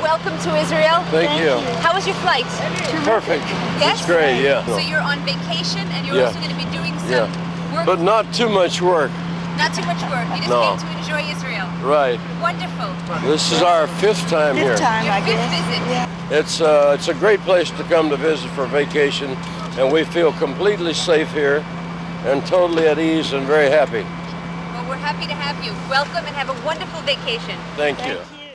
welcome to Israel. Thank you. How was your flight? Perfect. Yes? It's great, yeah. So you're on vacation and you're Yeah. also going to be doing some work. But not too much work. Not too much work. You just No. came to enjoy Israel. Right. Wonderful. This is our fifth time here. Your fifth visit. It's a great place to come to visit for vacation, and we feel completely safe here and totally at ease and very happy. Well, we're happy to have you. Welcome and have a wonderful vacation. Thank you.